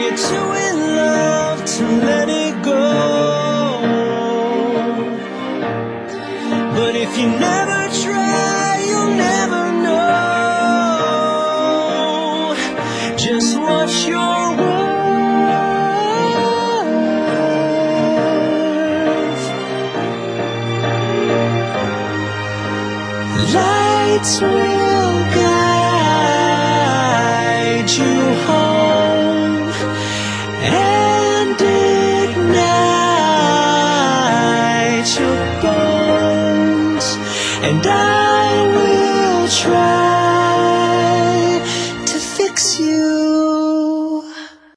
too in love to let it go. But if you never try, you'll never know just what you're worth. Lights will guide you home and ignite your bones, and I will try